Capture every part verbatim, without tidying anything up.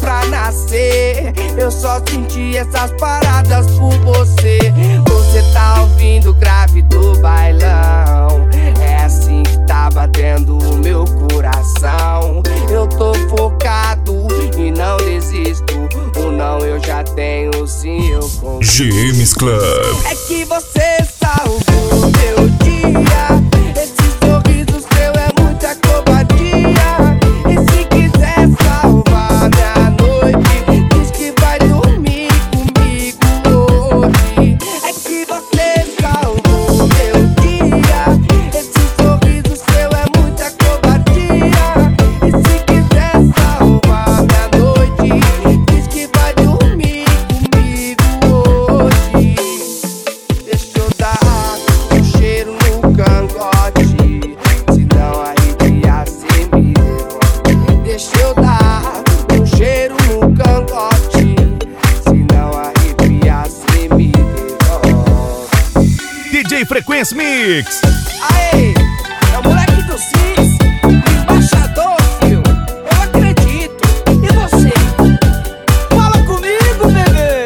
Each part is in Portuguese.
pra nascer. Eu só senti essas paradas por você. Você tá ouvindo grave do bailão. É assim que tá batendo o meu coração. Eu tô focado e não desisto. O não eu já tenho, sim eu consigo. G M's Club. É que você salvou meu dia. Esse sorriso seu é muita covardia. E se quiser salvar minha noite, diz que vai dormir comigo hoje. É que você salvou meu dia. Esse sorriso seu é muita covardia. E se quiser salvar minha noite, diz que vai dormir comigo hoje. Deixa eu dar um cheiro no cangote, se não arrepiar cê me devolve. Deixa eu dar um cheiro no cangote, se não arrepiar cê me devolve. D J Frequência Mix. Aê, é o moleque do Cis, embaixador, filho. Eu acredito. E você? Fala comigo, bebê.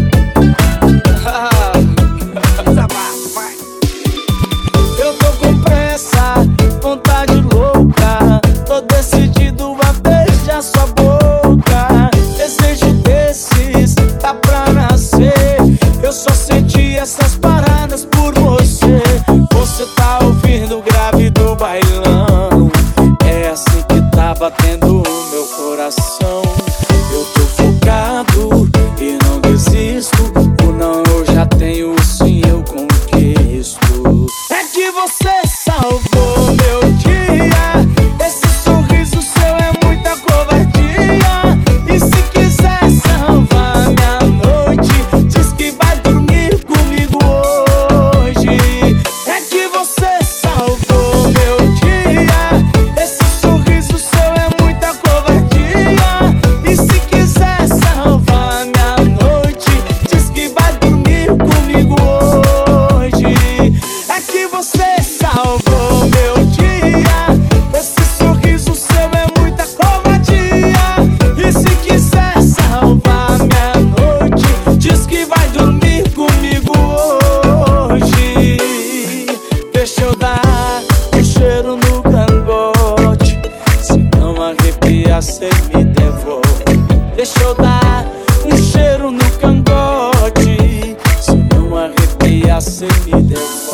Desabafo, vai. Eu tô com pressa, vontade louca. Tô decidido a beijar sua boca. Desejo desses, tá pra nascer. Eu só senti essas paradas por você. Você tá ouvindo o grave do bailão. É assim que tá batendo o meu coração. Eu tô focado e não desisto. O não eu já tenho, o sim eu conquisto. É que você salvou meu dia. Esse sorriso seu é muita covardia. E se quiser salvar minha noite, diz que vai dormir comigo hoje. É que você salvou meu dia. Esse sorriso seu é muita covardia. E se quiser salvar minha noite, diz que vai dormir comigo hoje. É que você salvou meu dia. Esse sorriso seu é muita covardia. E se quiser salvar minha noite, diz que vai dormir comigo hoje. Deixa eu dar um cheiro no cangote, se não arrepiar cê me devolve. Deixa eu dar um cheiro no cangote, se não arrepiar cê me devolve.